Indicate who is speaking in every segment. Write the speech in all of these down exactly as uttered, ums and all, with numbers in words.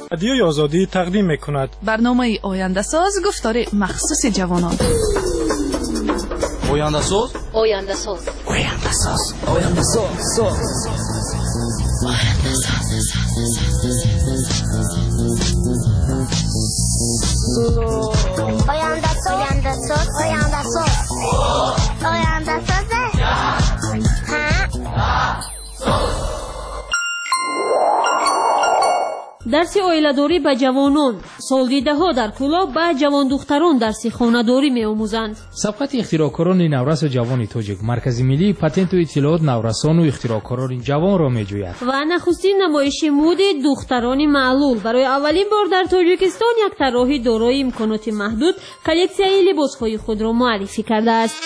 Speaker 1: رادیوی آزادی تقدیم میکند
Speaker 2: برنامه آینده ساز گفتار مخصوص جوانان.
Speaker 3: آینده ساز
Speaker 4: آینده ساز
Speaker 3: آینده ساز آینده ساز
Speaker 4: آینده ساز آینده ساز آینده ساز آینده ساز
Speaker 5: дарси оиладорӣ ба ҷавонон, солдидаҳо дар кӯлоб ба ҷавондухтарон дарси хонадорӣ меомӯзанд.
Speaker 6: сабқати ихтироъкорони наврасу ҷавони тоҷик маркази миллии патенту иттилоот наврасону ихтироъкорони ҷавонро меҷӯяд.
Speaker 5: ва нахустин намоиши мӯди духтарони маълул барои аввалин бор дар тоҷикистон як тарроҳи дорои имконоти маҳдуд коллексияи либосҳои худро муаррифӣ кардааст.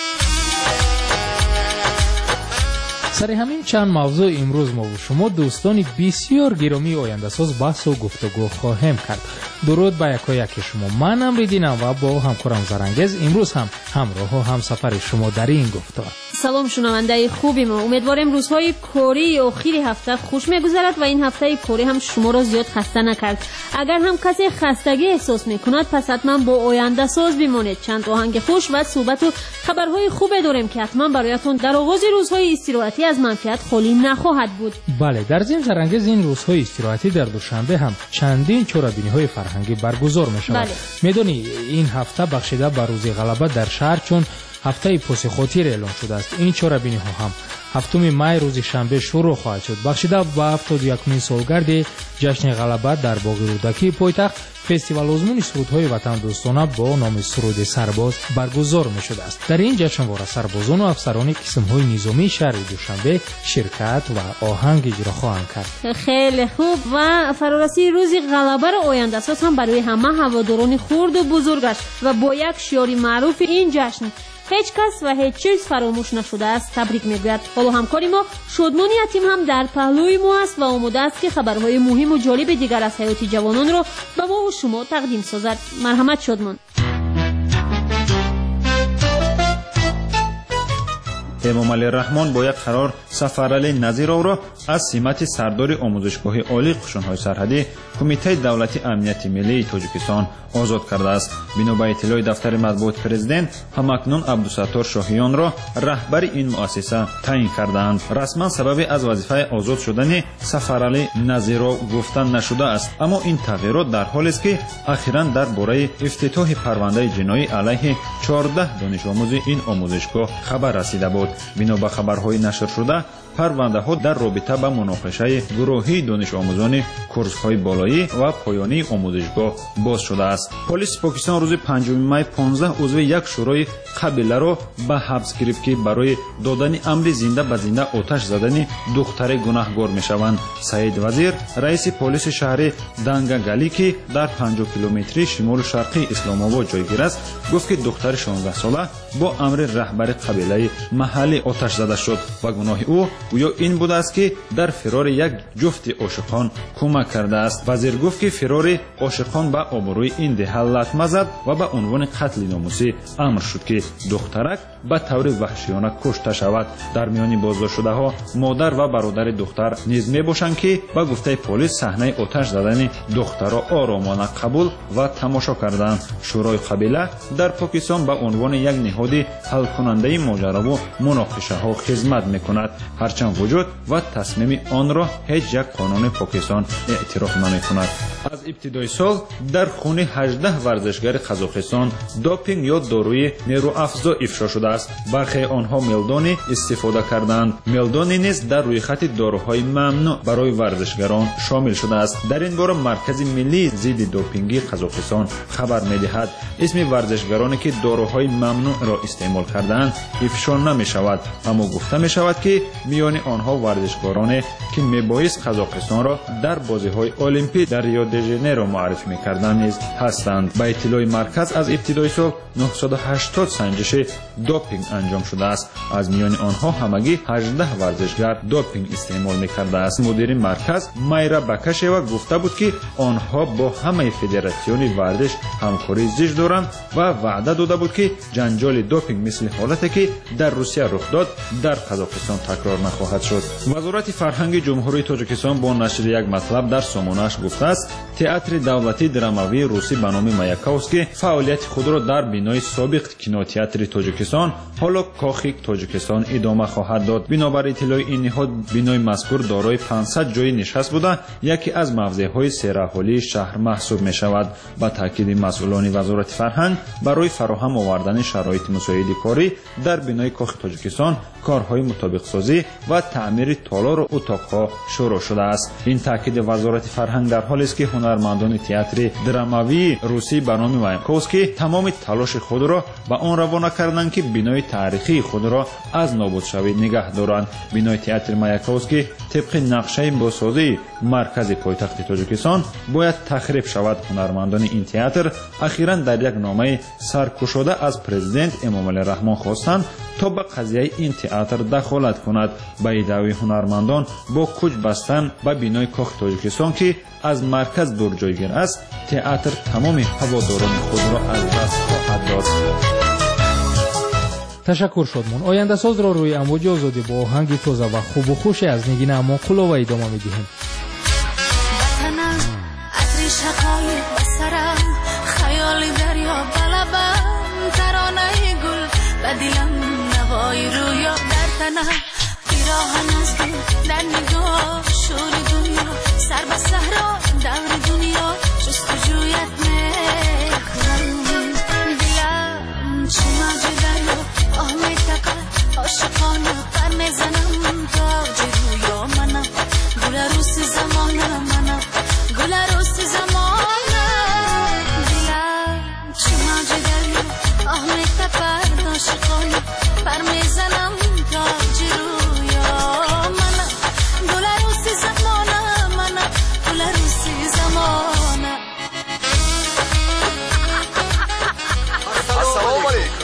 Speaker 6: сари ҳамин чанд мавзӯъ имрӯз мо бу шумо дӯстони бисёр гиромии ояндасоз баҳсу гуфтугӯ хоҳем кард. дуруд ба якояки шумо. ман амридинам ва бо ҳамкорам зарангез имрӯз ҳам ҳамроҳу ҳамсафари шумо дар ин гуфтор.
Speaker 5: салом шунавандаи хуби мо, умедворем рӯзҳои кории охири ҳафта хуш мегузарад ва ин ҳафтаи корӣ ҳам шуморо зиёд хаста накард. агар ҳам касе хастагӣ эҳсос мекунад, пас ҳатман бо ояндасоз бимонед. чанд оҳанги хуш ва суҳбату хабарҳои хубе дорем ки ҳатман бароятон дар оғози рӯзҳои истироҳатӣ аз манфиат холӣ нахоҳад буд.
Speaker 6: бале, дар зим зарангез ин рӯзҳои истироҳатӣ дар душанбе ҳам чандин чорабиниҳои фарҳангӣ баргузор мешавад. медонӣ ин ҳафта бахшида ба рӯзи ғалаба дар шаҳр чун ҳафтаи посихотир эълон шудааст. ин чорабиниҳо ҳам ҳафтуми май рӯзи шанбе шурӯъ хоҳад шуд. бахшида ба ҳафтоду якумин солгарди ҷашни ғалаба дар боғи рӯдакии пойтахт фестивалозмуни сурудҳои ватандӯстона бо номи суруди сарбоз баргузор мешудааст. дар ин ҷашнвора сарбозону афсарони қисмҳои низомии шаҳри душанбе ширкат ва оҳанг иҷро хоҳанд кард.
Speaker 5: хеле хуб. ва фарорасии рӯзи ғалабаро ояндасоз ҳам барои ҳама ҳаводорони хурду бузургаш ва бо як шиёри маъруфи ин ҷашн ҳеҷ кас ва ҳеҷ чиз фаромӯш нашудааст табрик мегӯяд. ҳоло ҳамкори мо шодмони ятим ҳам дар паҳлӯи мо аст ва омодааст ки хабарҳои муҳиму ҷолиби дигар аз ҳаёти ҷавононро ба мову шумо тақдим созад. марҳамат шодмон.
Speaker 7: эмомалӣ раҳмон бо як қарор сафарали назировро аз симати сардори омӯзишгоҳи олии қушунҳои сарҳадӣ кумитаи давлати амнияти миллии тоҷикистон озод кардааст. бино ба иттилои дафтари матбуоти президент ҳамакнун абдусаттор шоҳиёнро раҳбари ин муассиса таъин кардаанд. расман сабаби аз вазифаи озод шудани сафарали назиров гуфта нашудааст, аммо ин тағйирот дар ҳолест ки ахиран дар бораи ифтитоҳи парвандаи ҷиноӣ алайҳи чордаҳ донишомӯзи ин омӯзишгоҳ хабар расида буд. бино ба хабарҳои нашр шуда, парвандаҳо дар робита ба муноқишаи гурӯҳии донишомӯзони курсҳои болоӣ ва поёнии омӯзишгоҳ боз шудааст. полиси покистон рӯзи панҷуми май понздаҳ узви як шӯрои қабиларо ба ҳабс гирифт ки барои додани амри зинда ба зинда оташ задани духтаре гунаҳгор мешаванд. саид вазир, раиси полиси шаҳри дангагалӣ ки дар панҷоҳ километри шимолу шарқии исломобод ҷойгир аст, гуфт ки духтари шонздаҳсола бо амри раҳбари қабилаи маҳаллӣ оташ зада шуд ва гуноҳи ӯ гӯё ин будааст ки дар фирори як ҷуфти ошиқон кӯмак кардааст. вазир гуфт ки фирори ошиқон ба обрӯи ин деҳа латма зад ва ба унвони қатли номусӣ амр шуд ки духтарак ба таври ваҳшиёна кушта шавад. дар миёни боздоштшудаҳо модар ва бародари духтар низ мебошанд ки ба гуфтаи полис саҳнаи оташ задани духтаро оромона қабул ва тамошо карданд. шӯрои қабила дар покистон ба унвони як ниҳоди ҳалкунандаи моҷарову муноқишаҳо хизмат мекунад, ҳарчанд вуҷуд ва тасмими онро ҳеҷ як қонуни покистон эътироф намекунад. аз ибтидои сол дар хуни ҳаждаҳ варзишгари қазоқистон допинг ё дорӯи нерӯафзо ифшо шудааст. бархе онҳо мелдони истифода карданд. мелдони низ дар рӯйхати дорӯҳои мамнӯъ барои варзишгарон шомил шудааст. дар ин бора маркази миллии зидди допингии қазоқистон хабар медиҳад, исми варзишгароне ки дорӯҳои мамнӯъро истеъмол кардаанд ифшо намешавад, аммо гуфта мешавад ки миёни онҳо варзишгороне ки мебоист қазоқистонро дар бозиҳои олимпӣ дар рио де жанейро муаррифӣ мекарданд низ ҳастанд. ба иттилои марказ аз ибтидои сол нӯҳсаду ҳаштод санҷиши доп دوپینگ انجام شده است. از میان آنها همگی هجده ورزشگر دوپینگ استعمال می‌کرده است. مدیر مرکز مایرا بکشوا گفته بود که آنها با همه فدراسیون ورزش همکاری زیست دارند و وعده داده بود که جنجال دوپینگ مثل حالتی که در روسیه رخ داد در قزاقستان تکرار نخواهد شد. وزارت فرهنگ جمهوری تاجیکستان با نشر یک مطلب در سامانه‌اش گفته است تئاتر دولتی دراماوی روسی به نام مایاکوفسکی فعالیت خود را در بینای سابق کینوتئاتر تاجیکستان حالا کاخ تاجیکستان ادامه خواهد داد. بنابر اطلاع این نهاد بینای مذکور دارای پانصد جای نشست بوده یکی از موضع‌های سیرحالی شهر محسوب می‌شود. با تاکید مسئولان وزارت فرهنگ برای فراهم آوردن شرایط مساعد کاری در بینای کاخ تاجیکستان کارهای مطابق سازی و تعمیر تالار و اتاق‌ها شروع شده است. این تاکید وزارت فرهنگ در حالی است که هنرمندان تئاتر دراماوی روسی به نام مایاکوفسکی تمام تلاش خود را به آن روانه کردند که بینای تاریخی خود را از نابود شوی نگه دارند. بینای تئاتر مایاکوفسکی طبق نقشه بازسازی مرکز پایتخت تاجیکستان باید تخریب شود. هنرمندان این تئاتر اخیراً در یک نامه سرکشاده از پرزیدنت امامعلی رحمان خواستند تا به قضیه این تئاتر دخالت کند. به ادعای هنرمندان با کوچ بستن به بینای کاخ تاجیکستان که از مرکز دور جایگیر است تئاتر تمام هواداران خود را از دست خواهد داد.
Speaker 6: تشکر شدمان. آینده ساز را روی امواج آزادی با آهنگی تازه و خوب و خوش از نگین اماقلو و ادامه می‌دهیم.
Speaker 8: وطنم عطر شقایق بسرم خیال دریا بلبم ترانه گل و دلم نوای رویا در تنم پیراهن از دل در نگاه شور دنیا سر به صحرا دور دنیا جستجویت میکنم دلم چه موج دریا آه میتپد عاشقانه پر میزنم تاج رویا منم گل عروس زمانم منم گل عروس زمانم دلم چه موج دریا آه میتپد عاشقانه پر میزنم تاج رویا منم گل عروس زمانم منم گل عروس زمانم.
Speaker 9: السلام علیکم.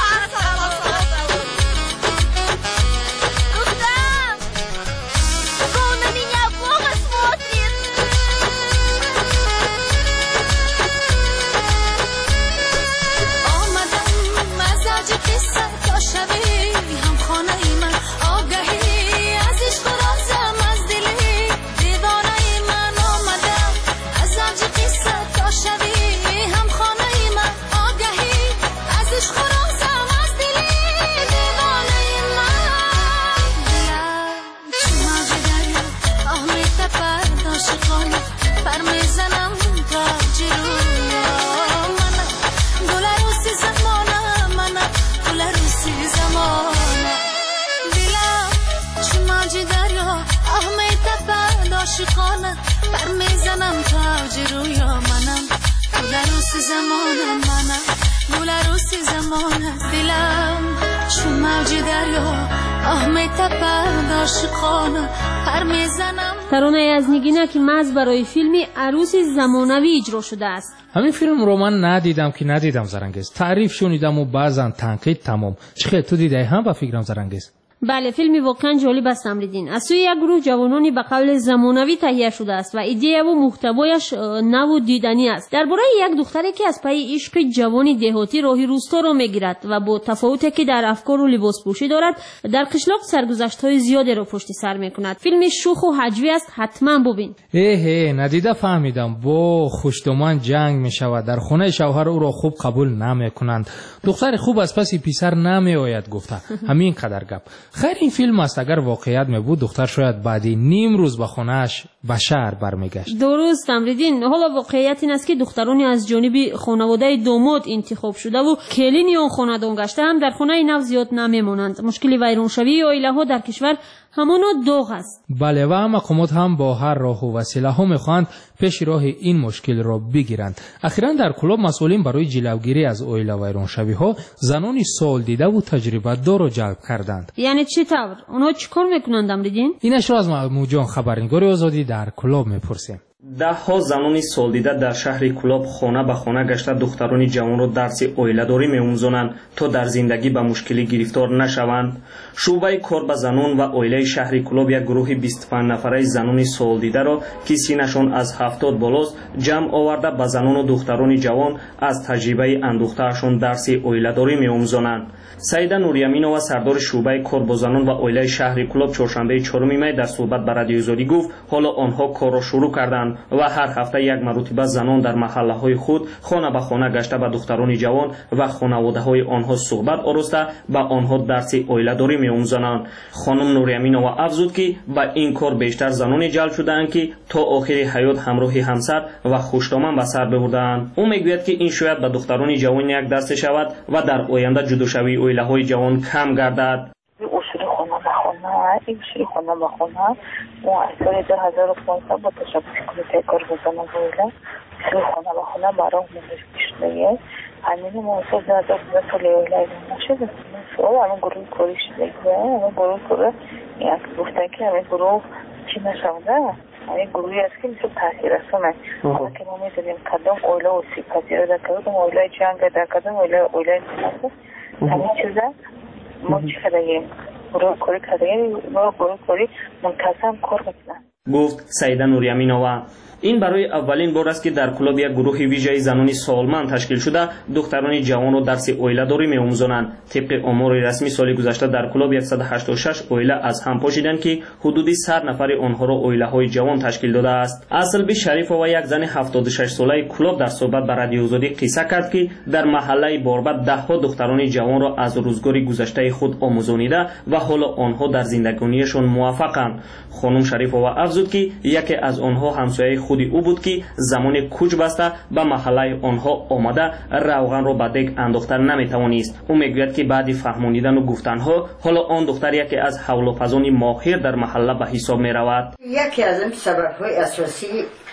Speaker 9: عاشقانه پر میزنم تاج رویا منم گل عروس زمانم منم گل عروس زمانم دلم چون موج دریا آه میتپد عاشقانه پر میزنم.
Speaker 5: ترانه از نگینه که محض برای فیلمی عروس زمانوی اجرا شده است.
Speaker 6: همین فیلم رو من ندیدم که ندیدم زرنگیز. تعریف شنیدم و بعضا تنقید تمام. چه تو دیدی هم با فکرم زرنگیز؟
Speaker 5: بله فیلمی واقعا جالب است امریدین. از سوی یک گروه جوانانی به قول زمانوی تهیه شده است و ایده و محتوایش نو و دیدنی است. درباره یک دختری که از پی عشق جوانی دهاتی راهی روستا را میگیرد و با تفاوتی که در افکار و لباس پوشی دارد در قشلاق سرگذشت‌های زیادی را پشت سر میکند. فیلم شوخ و هجوی است، حتما ببین.
Speaker 6: اه ندیده فهمیدم. با خوشدمان جنگ میشود. در خانه شوهر او را خوب قبول نمیکنند. دختر خوب از پس پسر نمیآید گفته. همین قدر گپ. خیر این فیلم است اگر واقعیت می بود دختر شاید بعدی نیم روز به خانه‌اش به شهر برمیگشت.
Speaker 5: درست امریدین. حالا واقعیت این است که دخترانی از جانب خانواده داماد انتخاب شده و کلینی اون خانه‌دان گشته هم در خانه نو زیاد نمیمونند. مشکل ویرانشوی عائله‌ها در کشور همانا داغ است.
Speaker 6: بله و مقامات هم با هر راه و وسیله ها میخواهند پیش راه این مشکل را بگیرند. اخیراً در کلاب مسئولین برای جلوگیری از عائله ویرانشوی ها زنانی سال دیده و تجربه دار را جلب کردند.
Speaker 5: یعنی چی طور؟ اونا چیکار میکنند امریدین؟
Speaker 6: اینش را از موجان خبرنگار آزادی در کلاب میپرسیم.
Speaker 10: даҳҳо занони солдида дар шаҳри Кӯлоб хона ба хона гашта духтарони ҷавонро дарси оиладорӣ меомӯзонанд, то дар зиндагӣ ба мушкилӣ гирифтор нашаванд. шӯъбаи кор ба занон ва оилаи шаҳри Кӯлоб як гурӯҳи бисту панҷ нафараи занони солдидаро, ки синашон аз ҳафтод болост, ҷамъ оварда ба занону духтарони ҷавон аз таҷрибаи андӯхтаашон дарси оиладорӣ меомӯзонанд. Саида Нурияминова, сардори шӯъбаи кор бо занон ва оилаи шаҳри Кӯлоб, чоршанбаи чорум май дар суҳбат ба радиоизодӣ гуфт, ҳоло онҳо корро шурӯъ карданд ва ҳар ҳафта як маротиба занон дар маҳаллаҳои худ хона ба хона гашта ба духтарони ҷавон ва хонаводаҳои онҳо суҳбат ороста ба онҳо дарси оиладорӣ меомӯзонанд. хонум Нурияминова афзуд, ки ба ин кор бештар заноне ҷалб шудаанд, ки то охири ҳаёт ҳамроҳи ҳамсар ва хушдоман ба сар бибурдаанд. ӯ мегӯяд, ки ин шояд ба духтарони ҷавон як дарсе шавад ва дар оянда ҷудошавии оилаҳои ҷавон кам гардад.
Speaker 11: اصول خانه به خانه این اصول خانه به خانه و از سال دو هزار و پانزده با تشبیه کمیته کارگزاران بوده اصول خانه به خانه برای آموزش پیشنهادیه همین موضوع دو هزار و پانزده سال اولای نشده سوال همین گروه کاری شده همین گروه کاری یک گفتن که همین گروه چی نشونده همین گروهی است که مثل تاثیر رسانه حالا که ما میدونیم کدام اولا و سی پذیره در کدام اولای جنگ در کدام اولای اولای نمازه همین چیزه ما چی کردیم گروه کاری کردیم ما گروه کاری منتظم کار میکنن
Speaker 10: گفت سیده نوریامینова. این برای اولین بار است که در کلوب یک گروه ویژه زنانی سالمند تشکیل شده دختران جوان را درس اویله‌داری می‌آموزانند. طبق آمار رسمی سال گذشته در کلوب صد و هشتاد و شش اویله از هم پاشیدند که حدود صد نفر آنها را اویله‌های جوان تشکیل داده است. اصلبی شریفова یک زن هفتاد و شش ساله کلوب در صحبت با رادیوزادی قصه کرد که در محله باربد ده ها دختران جوان را از روزگار گذشته خود آموزانیده و حالا آنها در زندگانیشان موفقند. خانم شریفова افزود که یکی از آنها همسایه خودی او بود که زمان کوچ بسته به محله آنها آمده روغن را به دگ انداختن نمیتوانست. او میگوید که بعد فهمانیدن و گفتنها حالا آن دختر یکی از حول‌وفزان ماهر در محله به حساب می رود.
Speaker 12: یکی از این سبب‌های اساسی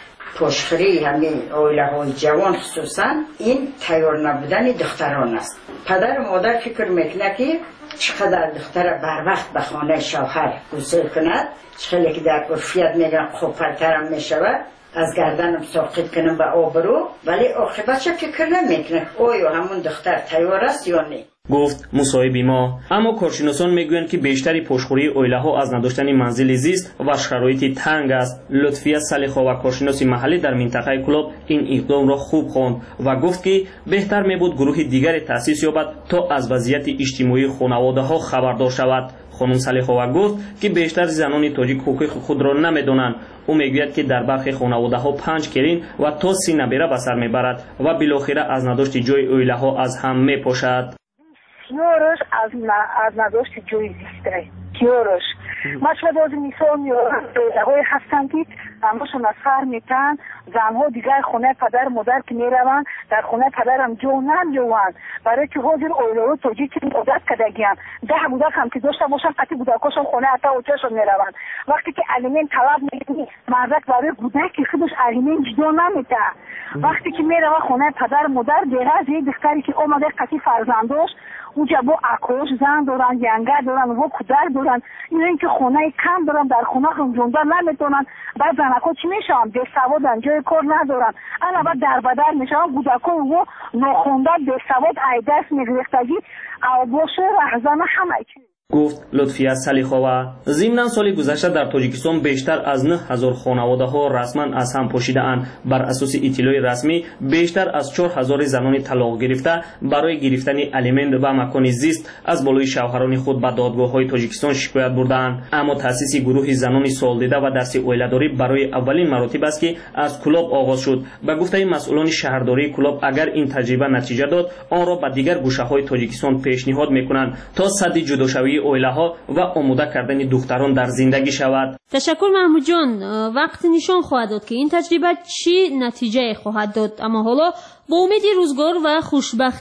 Speaker 12: پشخری همین اویله‌های جوان خصوصا این تیار نبودن دختران است. پدر و مادر فکر میکنه که چقدر دختر بر وقت به خانه شوهر گسیل کند، چقدر که در عرفیت میگن خوب‌ترم میشود، از گردنم ساقط کنم به آبرو، ولی عاقبتش فکر نمیکنه آیا همون دختر تیار است یا نه.
Speaker 10: گفت مصاحبی ما. اما کارشناسان میگویند که بیشتری پشخوری اویله ها از نداشتن منزل زیست و شرایط تنگ است. لطفیه صالح‌ها و کارشناس محلی در منطقه کلوب این اقدام را خوب خواند و گفت که بهتر میبود گروه دیگری تأسیس یابد تا از وضعیت اجتماعی خانواده ها خبردار شود. خانم صالح‌ها گفت که بیشتر زنان تاجیک حقوق خود را نمیدانند. او میگوید که در برخی خانواده ها پنج کرین و تا سی نبیره به سر میبرد و بالاخره از نداشت جای اویله ها از هم میپاشد.
Speaker 11: یارش از از نداشت جای زیسته یارش ما شما باز مثال میارم های هستن که همشون از سر میتن زنها دیگر خونه پدر مادر که میروند در خونه پدرم جو نمیوند برای که حاضر اویله‌ها توجیه که عادت کردگیان ده بودک هم که داشته باشن قطعی بودکاشون خونه حتی اوچهشون میروند وقتی که الیمن طلب میکنی مردک برای بودک که خودش الیمن جدا نمیده وقتی که میره خونه پدر مادر دیگه از یک دختری که اومده قطعی فرزندش اونجا با اکوش زن دارن ینگر دارن و کودر دارن این اینکه خونه کم دارن در خونه هم جونده نمیتونن بعد زنکا چی میشن به سوادن جای کار ندارن انا بعد در بدر میشن کودکا و ناخونده به سواد ایدس میگرفتگی او باشه رهزن همه چی
Speaker 10: گفت لطفیه صالح‌ها. ضمن سال گذشته در تاجیکستان بیشتر از نه هزار خانواده ها رسما از هم پاشیده اند. بر اساس اطلاع رسمی بیشتر از چهار هزار زنان طلاق گرفته برای گرفتن الیمنت و مکان زیست از بالای شوهران خود به دادگاه‌های تاجیکستان شکایت بردند. اما تأسیس گروه زنان سالدیده و درس اویله‌داری برای اولین مراتب است که از کلوب آغاز شد. به گفته مسئولان شهرداری کلوب اگر این تجربه نتیجه داد آن را به دیگر گوشه‌های تاجیکستان پیشنهاد می‌کنند تا سد جداشوی اویله ها و آماده کردن دختران در زندگی شود.
Speaker 5: تشکر محمود جان. وقت نشان خواهد داد که این تجربه چی نتیجه خواهد داد، اما حالا با امید روزگار و خوشبختی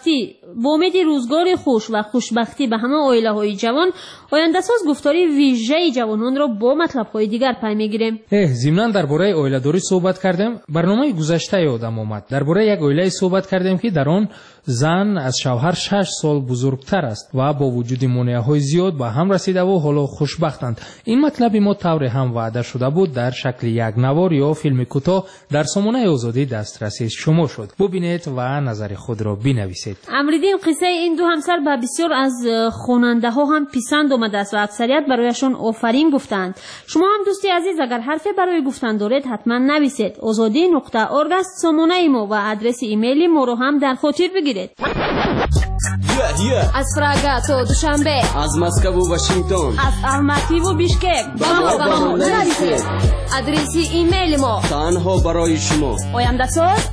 Speaker 5: با امید روزگار خوش و خوشبختی به همه عائله های جوان، آینده ساز گفتاری ویژه جوانان را با مطلب های دیگر پی میگیریم.
Speaker 6: ضمناً درباره عائله داری صحبت کردیم. برنامه گذشته یادم آمد درباره یک عائله صحبت کردیم که در آن زن از شوهر شش سال بزرگتر است و با وجود مانع‌های زیاد به هم رسیده و حالا خوشبختند. این مطلب ما طور هم وعده شده بود در شکل یک نوار یا فیلم کوتاه در سامانه آزادی دسترسی شما شد. ببینید و نظر خود را بنویسید.
Speaker 5: امریدین قصه این دو همسر به بسیار از خواننده ها هم پسند آمده است و اکثریت برایشان آفرین گفتند. شما هم دوستی عزیز اگر حرفی برای گفتن دارید حتما نویسید. آزادی نقطه ارگ است سامانه ما و آدرس ایمیل ما رو هم در خاطر بگیرید.
Speaker 3: Yeah, yeah.
Speaker 2: از پراگ تا دوشنبه،
Speaker 3: از مسکو و واشنگتن،
Speaker 2: از الماتی و بیشکک، با ما با ما نویسید. آدرس ایمیل ما
Speaker 3: تنها برای شما.
Speaker 2: آینده ساز